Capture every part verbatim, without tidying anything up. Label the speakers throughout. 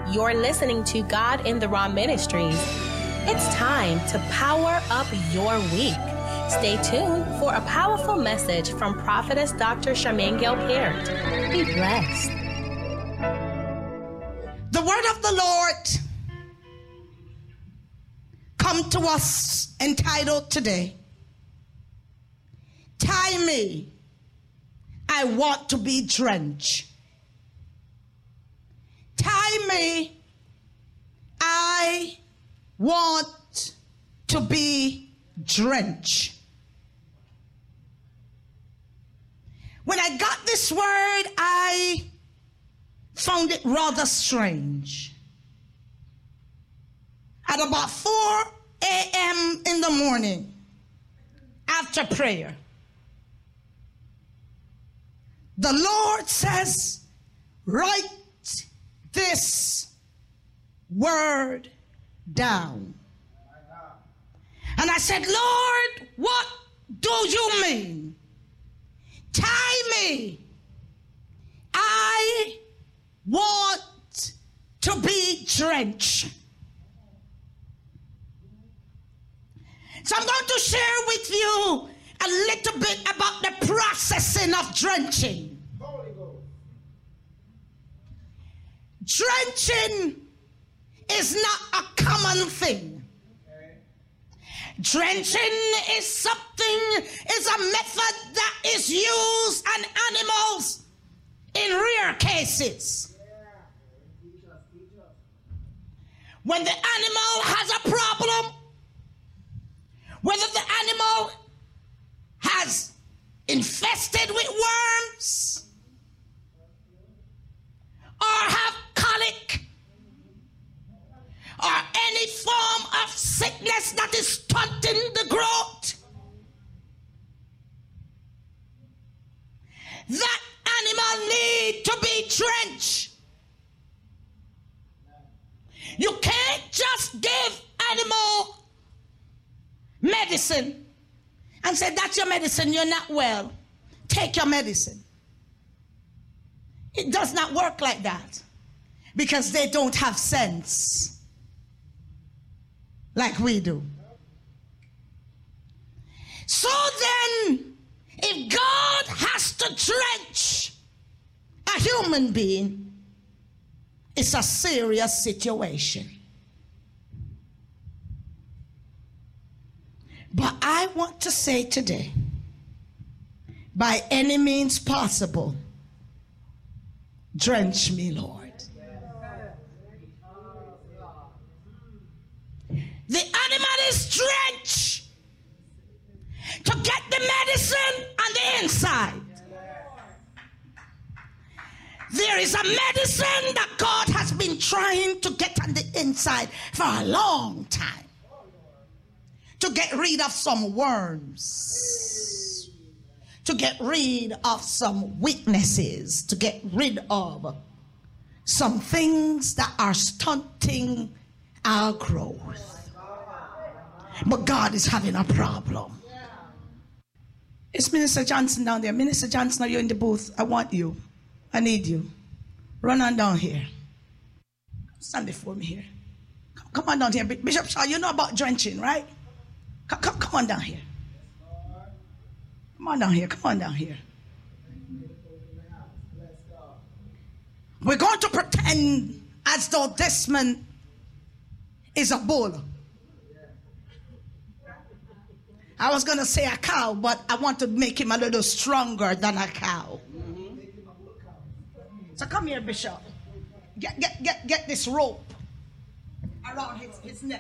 Speaker 1: You're listening to God in the Raw Ministries. It's time to power up your week. Stay tuned for a powerful message from Prophetess Doctor Charmaine Gale-Parent. Be blessed.
Speaker 2: The word of the Lord come to us entitled today, Tie Me, I Want to Be Drenched. Tie me, I want to be drenched. When I got this word, I found it rather strange. At about four a.m. in the morning, after prayer, the Lord says, write this word down. And I said, Lord, what do you mean? Tie me. I want to be drenched. So I'm going to share with you a little bit about the processing of drenching. Drenching is not a common thing. Drenching is something, is a method that is used on animals in rare cases. When the animal has a problem, whether the animal has infested with worms or have colic or any form of sickness that is stunting the growth, that animal need to be drenched. You can't just give animal medicine and say, that's your medicine, you're not well, take your medicine. It does not work like that because they don't have sense like we do. So then, if God has to drench a human being, it's a serious situation. But I want to say today, by any means possible, drench me, Lord. The animal is drenched to get the medicine on the inside. There is a medicine that God has been trying to get on the inside for a long time. To get rid of some worms. To get rid of some weaknesses. To get rid of some things that are stunting our growth. But God is having a problem. It's Minister Johnson down there. Minister Johnson, are you in the booth? I want you. I need you. Run on down here. Stand before me here. Come, come on down here. Bishop Shaw, you know about drenching, right? Come, come, come on down here. Come on down here. Come on down here. We're going to pretend as though this man is a bull. I was going to say a cow, but I want to make him a little stronger than a cow. Mm-hmm. So come here, Bishop. Get, get, get, get this rope around his, his neck.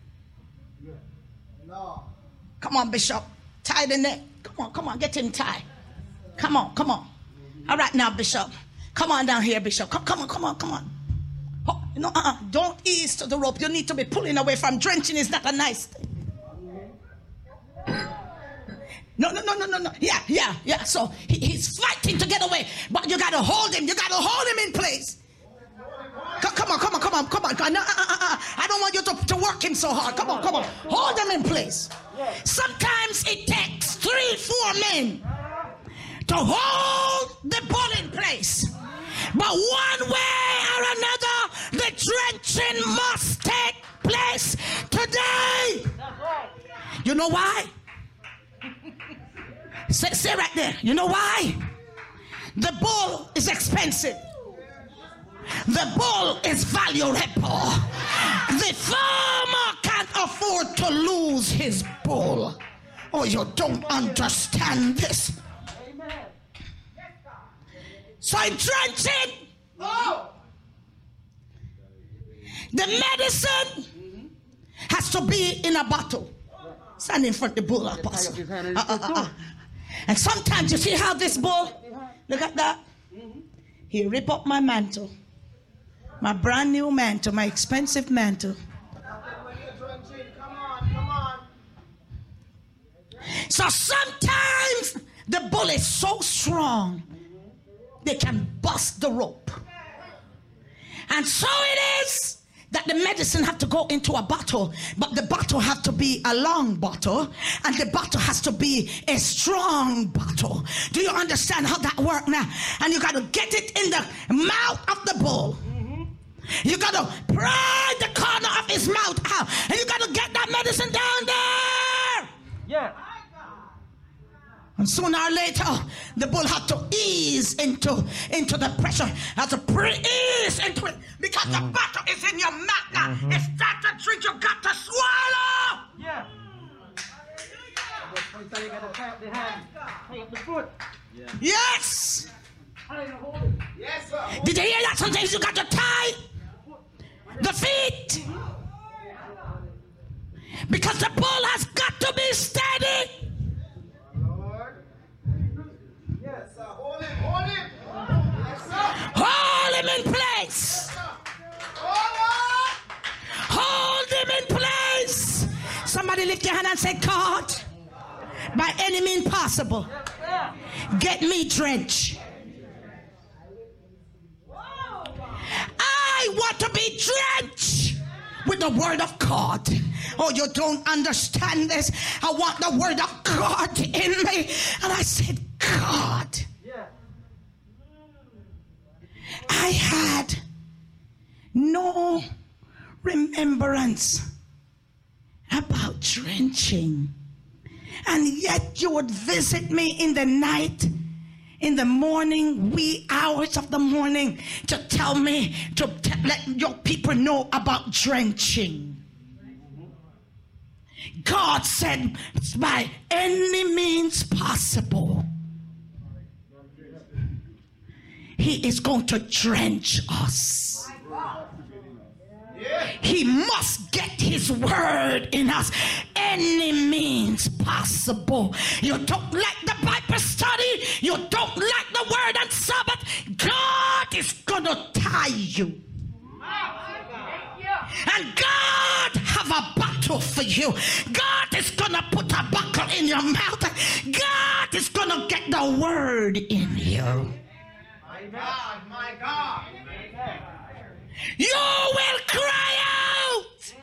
Speaker 2: Come on, Bishop. Tie the neck. Come on, come on. Get him tied. Come on, come on. All right now, Bishop. Come on down here, Bishop. Come, come on, come on, come on. Oh, no, uh-uh. Don't ease to the rope. You need to be pulling away from drenching. Is not a nice thing. No, no, no, no, no, no. Yeah, yeah, yeah. So he, he's fighting to get away. But you got to hold him. You got to hold him in place. Come, come on, come on, come on, come on. No, uh, uh, uh. I don't want you to, to work him so hard. Come on, come on. Hold him in place. Sometimes it takes three, four men to hold the bull in place. But one way or another, the drenching must take place today. You know why? Say, say right there. You know why? The bull is expensive. The bull is valuable. The farmer can't afford to lose his bull. Oh, you don't understand this. So I'm drenching. The medicine has to be in a bottle. Stand in front of the bull, apostle. Uh, uh, uh, uh. And sometimes you see how this bull, look at that. He rip up my mantle. My brand new mantle, my expensive mantle. So sometimes the bull is so strong, they can bust the rope. And so it is that the medicine have to go into a bottle, but the bottle have to be a long bottle, and the bottle has to be a strong bottle. Do you understand how that works now? And you got to get it in the mouth of the bull. You got to pry the corner of his mouth out, and you got to get that medicine down there. Yeah. And sooner or later, the bull had to ease into, into the pressure. Had to ease into it. Because mm-hmm. the bottle is in your mouth now. Mm-hmm. It's time to drink, you got to swallow. Yeah. You got to tie up the hand, tie up the foot. Yeah. Yes. Yes, sir. Did you hear that? Sometimes you got to tie the feet. Because the bull has got to be steady. Hold him, hold him. Yes, sir. Hold him in place. Hold him in place. Somebody lift your hand and say, God, by any means possible, get me drenched. I want to be drenched with the word of God. Oh, you don't understand this. I want the word of God in me. And I said, God, I had no remembrance about drenching. And yet you would visit me in the night, in the morning, wee hours of the morning, to tell me, to t- let your people know about drenching. God said, by any means possible, He is going to drench us. He must get His word in us. Any means possible. You don't like the Bible study, you don't like the word on Sabbath, God is going to tie you. And God have a battle for you. God is going to put a buckle in your mouth. God is going to get the word in you. My God, my God. You will cry out.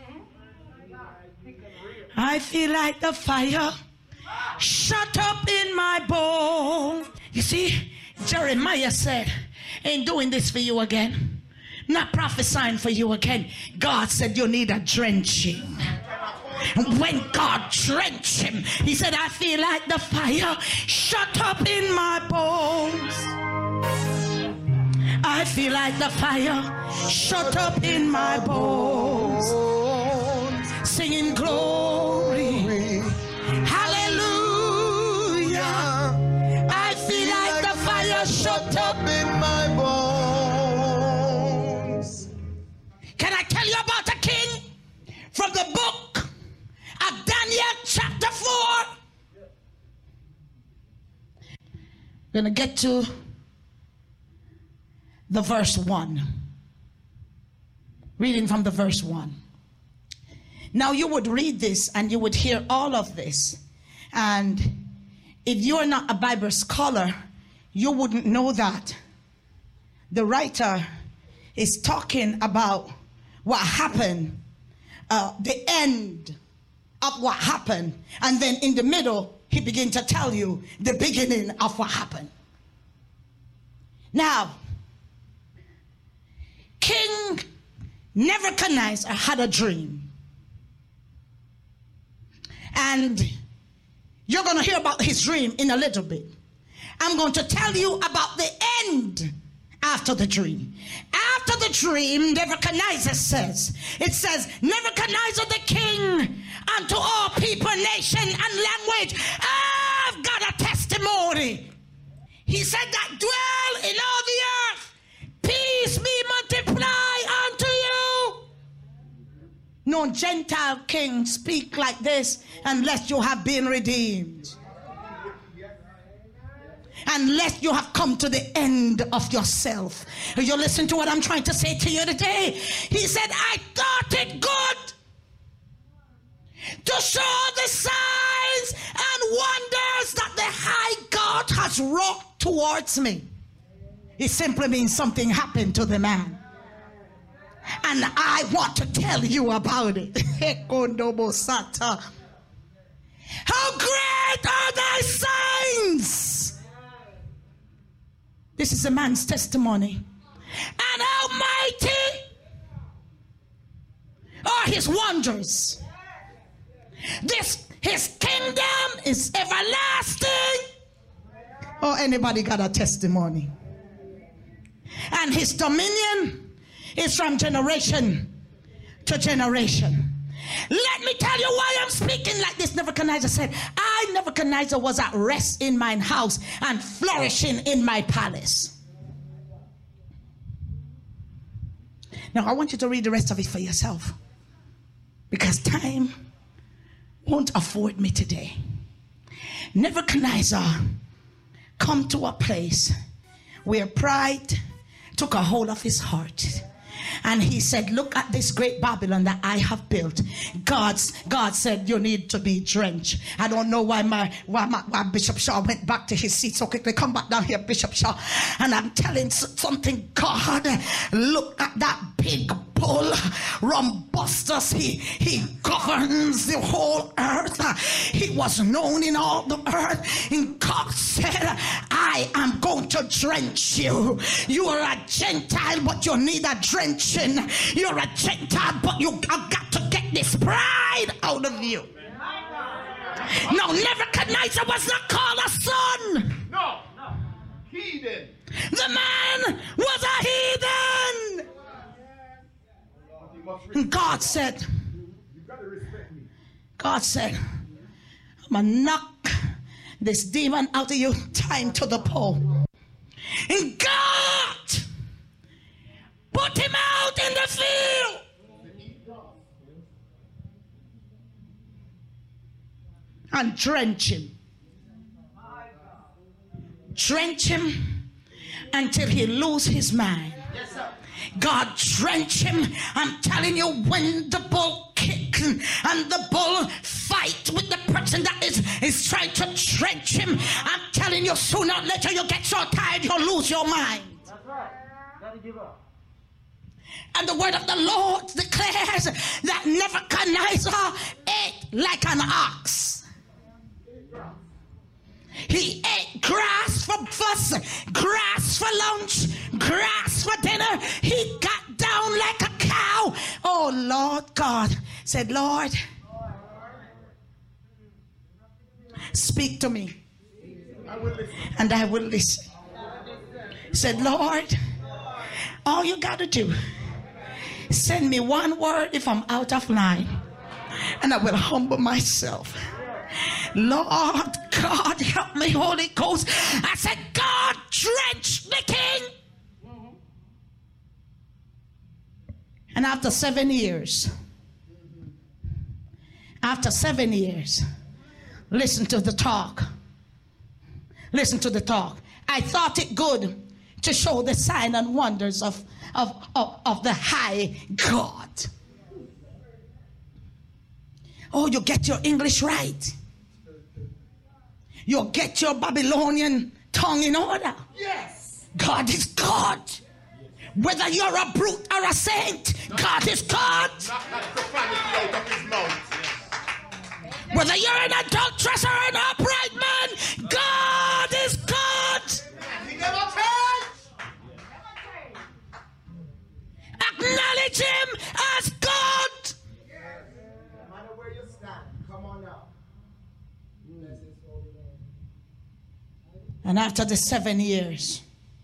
Speaker 2: I feel like the fire shut up in my bones. You see, Jeremiah said, ain't doing this for you again. Not prophesying for you again. God said you need a drenching. And when God drenched him, he said, I feel like the fire shut up in my bones. I feel like the fire shut up in my bones. Singing glory, hallelujah. I feel like the fire shut up in my bones. Can I tell you about a king from the book of Daniel chapter four? We're going to get to the verse one. Reading from the verse one. Now you would read this and you would hear all of this. And if you're not a Bible scholar, you wouldn't know that the writer is talking about what happened, uh, the end of what happened. And then in the middle, he begins to tell you the beginning of what happened. Now, King Nebuchadnezzar had a dream. And you're going to hear about his dream in a little bit. I'm going to tell you about the end after the dream. After the dream, Nebuchadnezzar says, it says, Nebuchadnezzar the king, unto all people, nation, and language, I've got a testimony. He said that dwell in all the earth, peace be multiplied unto you. No Gentile king speak like this unless you have been redeemed. Unless you have come to the end of yourself. You listen to what I'm trying to say to you today. He said, I thought it good to show the signs and wonders that the high God has wrought towards me. It simply means something happened to the man. And I want to tell you about it. How great are thy signs! This is a man's testimony. And how mighty are his wonders. This, his kingdom is everlasting. Oh, anybody got a testimony? And his dominion is from generation to generation. Let me tell you why I'm speaking like this. Nebuchadnezzar said, I, Nebuchadnezzar, was at rest in mine house and flourishing in my palace. Now, I want you to read the rest of it for yourself, because time won't afford me today. Nebuchadnezzar come to a place where pride took a hold of his heart. And he said, look at this great Babylon that I have built. God's, God said, you need to be drenched. I don't know why my, why my why Bishop Shaw went back to his seat so quickly. Come back down here, Bishop Shaw. And I'm telling something, God, look at that big bull, Rumbustus. He, he governs the whole earth. He was known in all the earth. And God said, I am going to drench you. You are a Gentile, but you need a drenching. You're a Gentile, but you have got to get this pride out of you. No, Nebuchadnezzar was not called a son.
Speaker 3: No, no, heathen.
Speaker 2: The man was a heathen. And God said, God said, I'm going to knock this demon out of you, time to the pole. And God put him out in the field. And drench him. Drench him until he lose his mind.
Speaker 3: Yes, sir.
Speaker 2: God drench him. I'm telling you, when the bull kick and the bull fight with the person that is, is trying to drench him, I'm telling you, sooner or later you get so tired you'll lose your mind.
Speaker 3: That's right. Gotta give up.
Speaker 2: And the word of the Lord declares that Nebuchadnezzar ate like an ox. He ate grass for breakfast, grass for lunch, grass for dinner. He got down like a cow. Oh, Lord God said, Lord, speak to me. And I will listen. He said, Lord, all you got to do, send me one word if I'm out of line, and I will humble myself. Lord God, help me, Holy Ghost. I said, God, drench the king. And after seven years, after seven years, listen to the talk. Listen to the talk. I thought it good to show the sign and wonders of, of, of, of the high God. Oh, you get your English right. You'll get your Babylonian tongue in order.
Speaker 3: Yes.
Speaker 2: God is God. Whether you're a brute or a saint, God is God.
Speaker 3: Not that profanity out of his mouth.
Speaker 2: Whether you're an adulteress or an upright man, God is God.
Speaker 3: He never changed.
Speaker 2: Acknowledge him And after the seven years,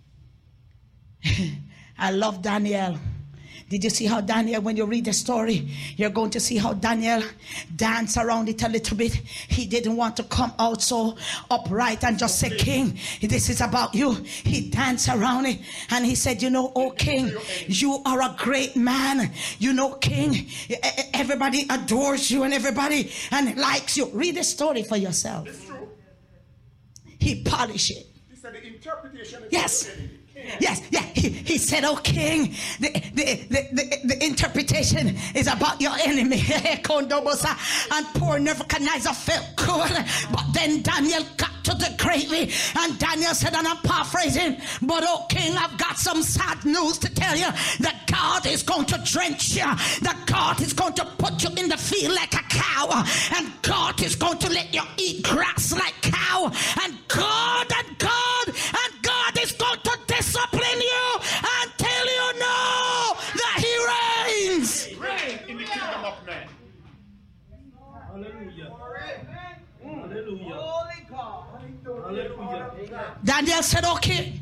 Speaker 2: I love Daniel. Did you see how Daniel, when you read the story, you're going to see how Daniel danced around it a little bit. He didn't want to come out so upright and just say, King, this is about you. He danced around it and he said, you know, oh King, you are a great man. You know, King, everybody adores you and everybody and likes you. Read the story for yourself.
Speaker 3: It's true.
Speaker 2: He polished it.
Speaker 3: He said the interpretation is
Speaker 2: Yes.
Speaker 3: okay.
Speaker 2: Yes, yeah, he, he said, oh King, the, the, the, the, the interpretation is about your enemy. And poor Nebuchadnezzar felt good. But then Daniel got to the gravy and Daniel said, and I'm paraphrasing, but oh King, I've got some sad news to tell you. That God is going to drench you. That God is going to put you in the field like a cow. And God is going to let you eat grass like cow. And God and God and God is going to discipline you until you know that he reigns.
Speaker 3: Reign in the kingdom of men.
Speaker 4: Hallelujah. Hallelujah. Holy God. Hallelujah.
Speaker 2: Daniel said, okay.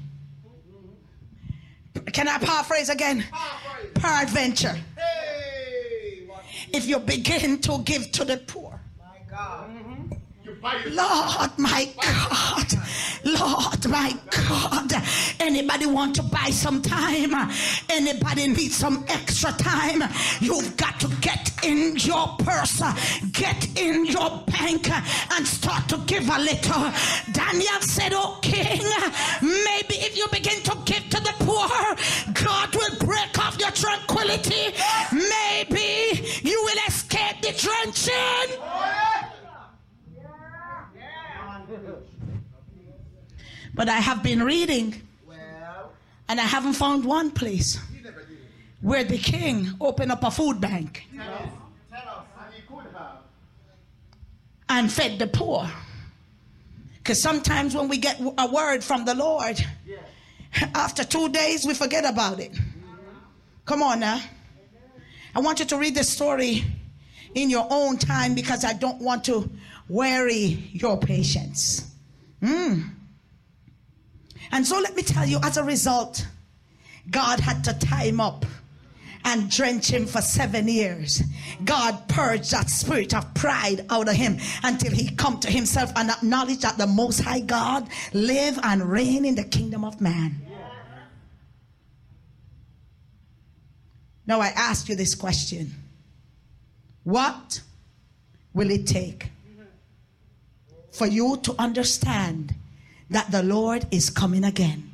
Speaker 2: Can I paraphrase again? Peradventure.
Speaker 3: Hey,
Speaker 2: If you begin to give to the poor.
Speaker 3: my God. You buy yourself.
Speaker 2: Lord, my God. Lord, my God. Anybody want to buy some time? Anybody need some extra time? You've got to get in your purse, get in your bank, and start to give a little. Daniel said, oh King, maybe if you begin to give to the poor, God will break off your tranquility. Maybe you will escape the drenching. But I have been reading, and I haven't found one place where the king opened up a food bank and fed the poor. Because sometimes when we get a word from the Lord, after two days we forget about it. Come on now. I want you to read the story in your own time because I don't want to weary your patience. Mm. And so let me tell you, as a result, God had to tie him up and drench him for seven years. God purged that spirit of pride out of him until he come to himself and acknowledge that the Most High God live and reign in the kingdom of man. Now I ask you this question. What will it take for you to understand that the Lord is coming again?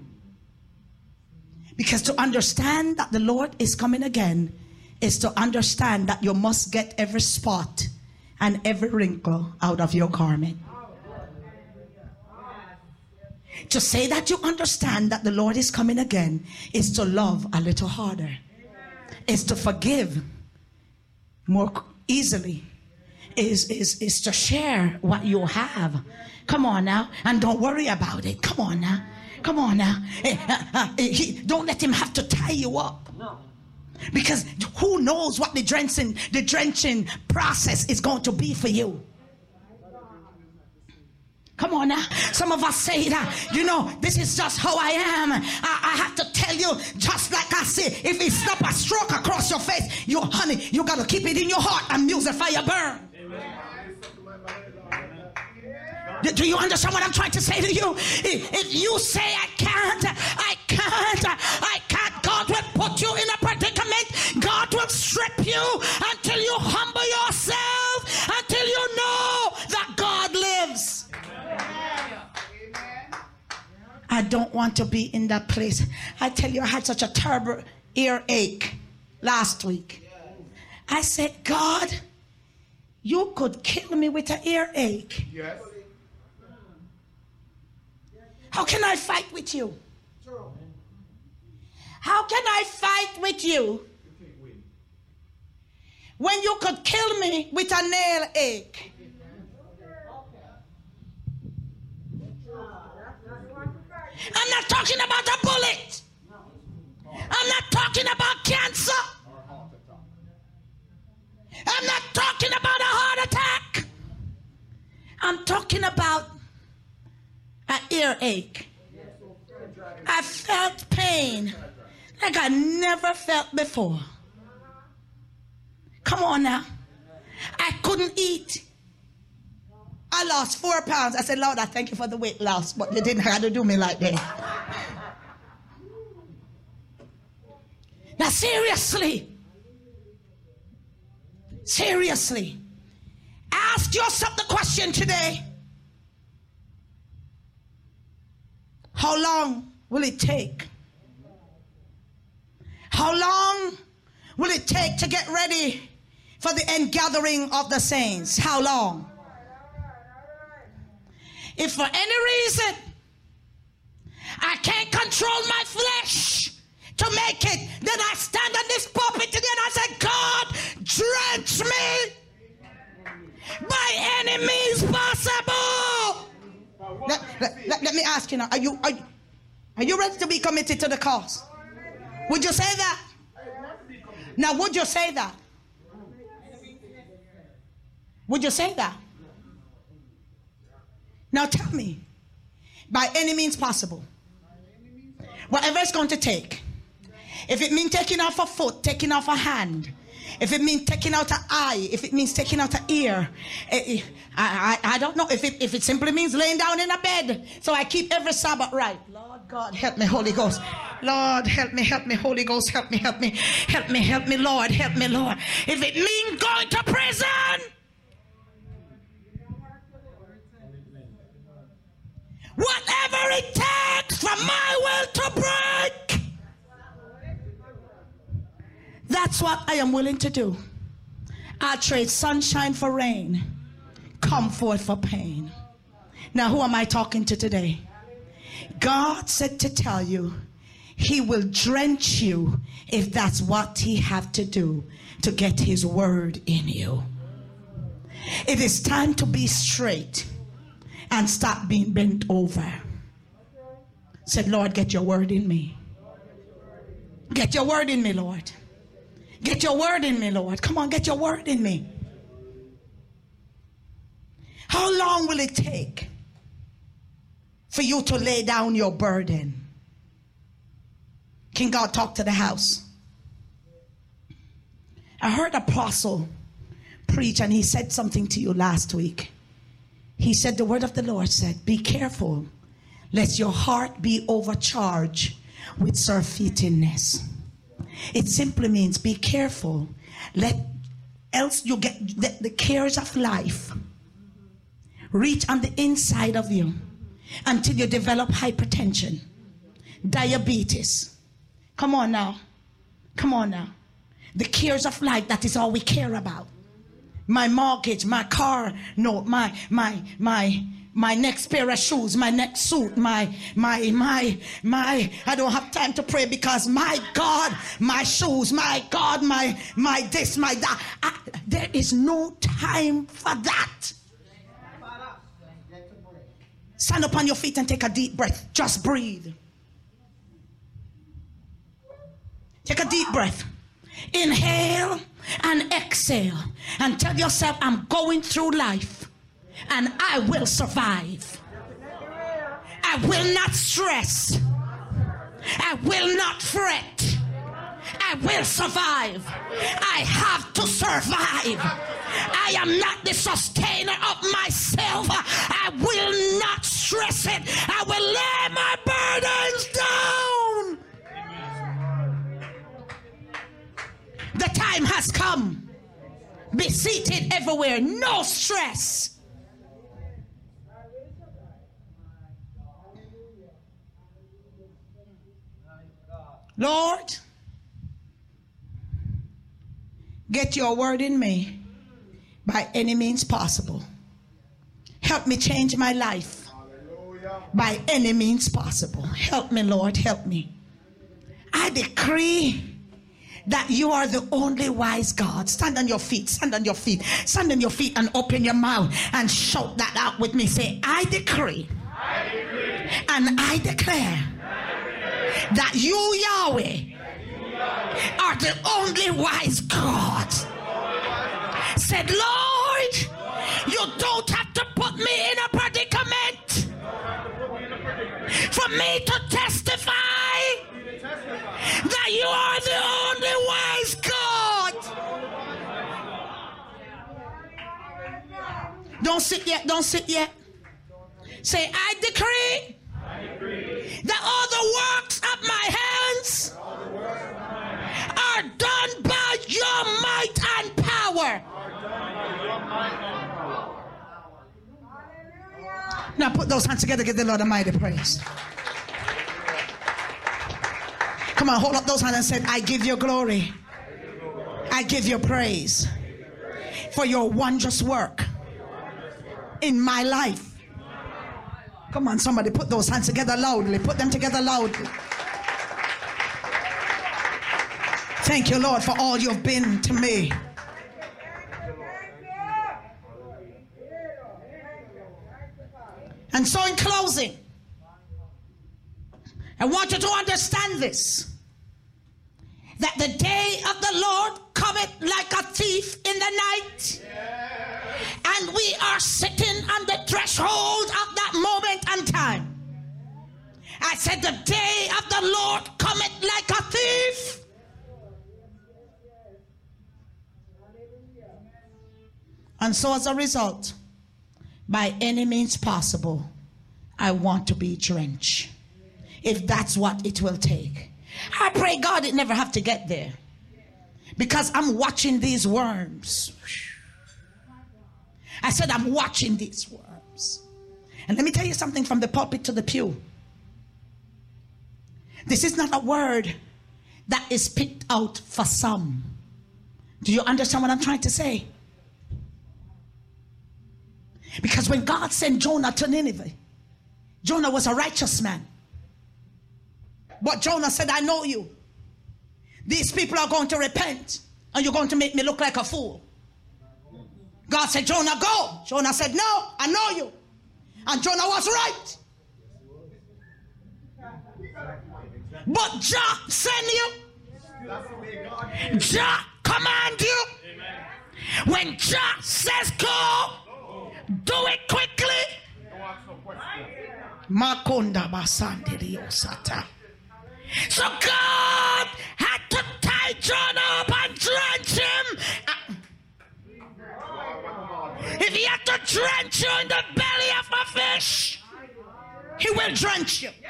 Speaker 2: Because to understand that the Lord is coming again is to understand that you must get every spot and every wrinkle out of your garment. To say that you understand that the Lord is coming again is to love a little harder, is to forgive more easily, is, is, is to share what you have. Come on now, and don't worry about it. Come on now. Come on now. Uh, uh, he, don't let him have to tie you up.
Speaker 4: No.
Speaker 2: Because who knows what the drenching, the drenching process is going to be for you. Come on now. Some of us say that, you know, this is just how I am. I, I have to tell you, just like I say, if it's not a stroke across your face, you, honey, you got to keep it in your heart and muse the fire burn. Do you understand what I'm trying to say to you? If you say I can't, I can't, I can't, God will put you in a predicament. God will strip you until you humble yourself, until you know that God lives. I don't want to be in that place. I tell you, I had such a terrible earache last week. I said, God, you could kill me with an earache.
Speaker 3: Yes.
Speaker 2: How can I fight with you? How can I fight with you when you could kill me with a nail ache? I'm not talking about a bullet. I'm not talking about cancer. I'm not talking about a heart attack. I'm talking about an earache. I felt pain like I never felt before. Come on now. I couldn't eat. I lost four pounds. I said, Lord, I thank you for the weight loss, but you didn't have to do me like that. Now, seriously, seriously, ask yourself the question today. How long will it take? How long will it take to get ready for the end gathering of the saints? How long? If for any reason I can't control my flesh to make it, then I stand on this pulpit today and I say, God, drench me by any means possible. Let, let, let, let me ask you now, are you, are, you, are you ready to be committed to the cause? Would you say that? Now, would you say that? Would you say that? Now tell me, by any means possible, whatever it's going to take, if it means taking off a foot, taking off a hand, if it means taking out an eye, if it means taking out an ear, I, I, I don't know, if it, if it simply means laying down in a bed, so I keep every Sabbath right. Lord God, help me, Holy Ghost. Lord, help me, help me, Holy Ghost, help me, help me, help me, help me, Lord, help me, Lord. If it means going to prison, whatever it takes for my will to break, that's what I am willing to do. I'll trade sunshine for rain, comfort for pain. Now, who am I talking to today? God said to tell you, he will drench you if that's what he have to do to get his word in you. It is time to be straight and stop being bent over. Said, Lord, get your word in me. Get your word in me, Lord. Get your word in me, Lord. Come on, get your word in me. How long will it take for you to lay down your burden? Can God talk to the house? I heard Apostle preach and he said something to you last week. He said, the word of the Lord said, be careful lest your heart be overcharged with surfeitingness. It simply means be careful, let else you get the, the cares of life reach on the inside of you until you develop hypertension, diabetes. Come on now. Come on now. The cares of life, that is all we care about. My mortgage, my car note, my my my my next pair of shoes, my next suit, my my my my I don't have time to pray because my God, my shoes, my God, my my this, my that. I, there is no time for that. Stand up on your feet and take a deep breath. Just breathe. Take a deep breath. Inhale and exhale and tell yourself, I'm going through life and I will survive. I will not stress. I will not fret. I will survive. I have to survive. I am not the sustainer of myself. I will not stress it. I will lay my burdens down. The time has come. Be seated everywhere. No stress. Lord, get your word in me by any means possible. Help me change my life by any means possible. Help me, Lord, help me. I decree that you are the only wise God. Stand on your feet, stand on your feet, stand on your feet and open your mouth and shout that out with me. Say, I decree, I decree and I declare, I declare that you, Yahweh, that you, Yahweh, are the only wise God. Said, Lord, you don't have to put me in a predicament. for me to testify that you are the only wise God. Don't sit yet, don't sit yet. Say, I decree, I decree that all the works of my hands are done by your might and power. Now put those hands together, give the Lord a mighty praise. Come on, hold up those hands and say, I give you glory. I give you praise for your wondrous work in my life. Come on, somebody put those hands together loudly. Put them together loudly. Thank you, Lord, for all you've been to me. And so in closing, I want you to understand this, that the day of the Lord cometh like a thief in the night. And we are sitting on the threshold of that moment and time. I said the day of the Lord cometh like a thief. And so as a result, by any means possible, I want to be drenched. If that's what it will take. I pray God it never have to get there. Because I'm watching these worms. I said I'm watching these worms. And let me tell you something from the pulpit to the pew. This is not a word that is picked out for some. Do you understand what I'm trying to say? Because when God sent Jonah to Nineveh, Jonah was a righteous man. But Jonah said, I know you. These people are going to repent, and you're going to make me look like a fool. God said, Jonah, go. Jonah said, no, I know you. And Jonah was right. But Jah send you. Jah command you. When Jah says go, do it quickly. Makonda basande diosata. So God had to tie Jonah up and drench him. If he had to drench you in the belly of a fish, he will drench you.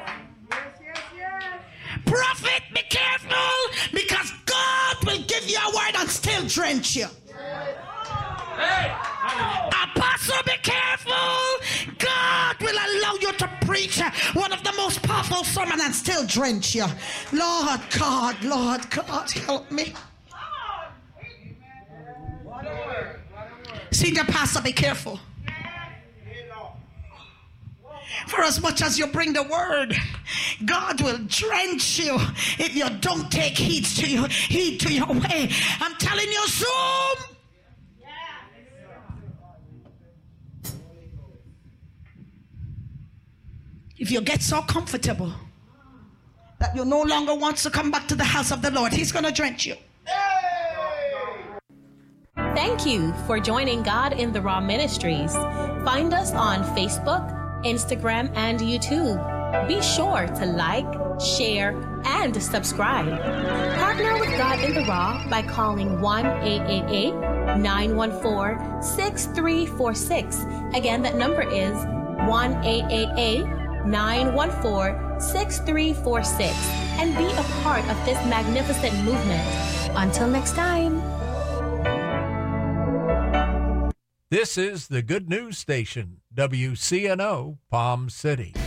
Speaker 2: Prophet, be careful, because God will give you a word and still drench you. Apostle, be careful. God will allow you to preach one of the most powerful sermons and still drench you. Lord God, Lord God, help me. Senior pastor, be careful. For as much as you bring the word, God will drench you if you don't take heed to your, heed to your way. I'm telling you, Zoom. If you get so comfortable that you no longer want to come back to the house of the Lord, he's going to drench you.
Speaker 1: Thank you for joining God in the Raw Ministries. Find us on Facebook, Instagram, and YouTube. Be sure to like, share, and subscribe. Partner with God in the Raw by calling one eight eight eight, nine one four, six three four six. Again, that number is one eight eight eight, nine one four, six three four six. And be a part of this magnificent movement. Until next time.
Speaker 5: This is the Good News Station, W C N O, Palm City.